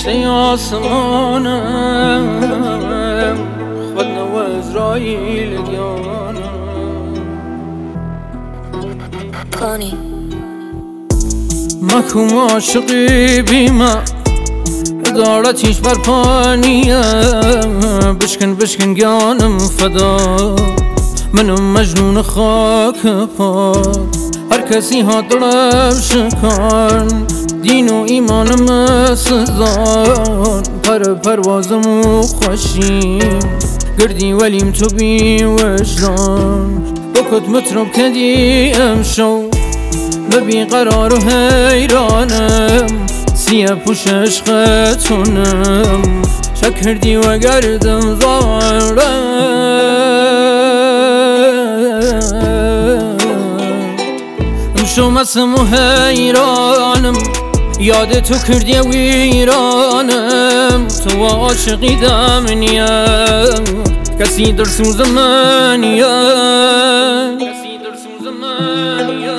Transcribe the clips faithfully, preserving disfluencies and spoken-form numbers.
فرشته آسمانم، خود نو ازرائیل گیانم. محکوم عاشقی بیمه ادارتیش بر پانیه، بشکن بشکن گیانم فدا، منم مجنون خاک پاک. هر کسی ها دلم شکن، دین و ایمانم سزان، پر پروازم و خوشیم گردی ولیم تو بی وجدان. بکت مطرب کدی امشو ببی قرار و حیرانم، سیه پوش عشقتونم شک کردی و گردم زارم. امشو مسم و حیرانم، یاد تو کردی ویرانم. تو عاشقی دم نیم، کسی در سوز منیم، کسی در سوز منیم.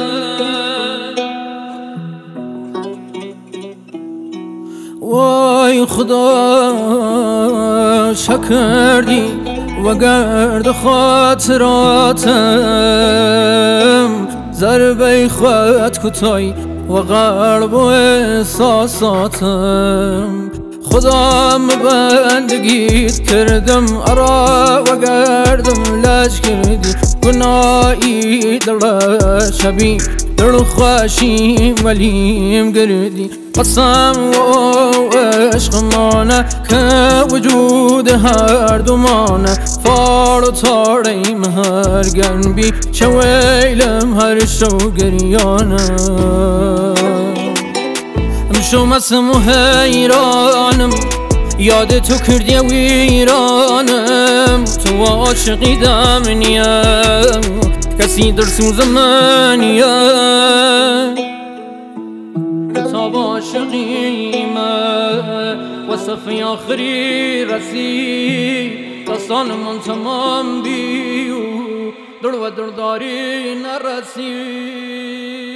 وای خدا شک کردی و گرد خاطراتم، ضربه خود کتای و قلب و احساساتم. خدا بندگیت کردم ارا و گردم لج کردی، گناهی دل شبی دل خوشیم ولیم گردی. قسم و عشق مانه که وجود هر دو مانه، فار و تاریم هر گنبی چه ویلم هر شو گریانم. امشو مسم و حیرانم، یاد تو کردی ویرانم. تو عاشقی دم نیم، کسی در سوز منیم. کتاب عاشقیمه و صفحه آخری رسید، داستان من تمام بی و در و درداری نرسید.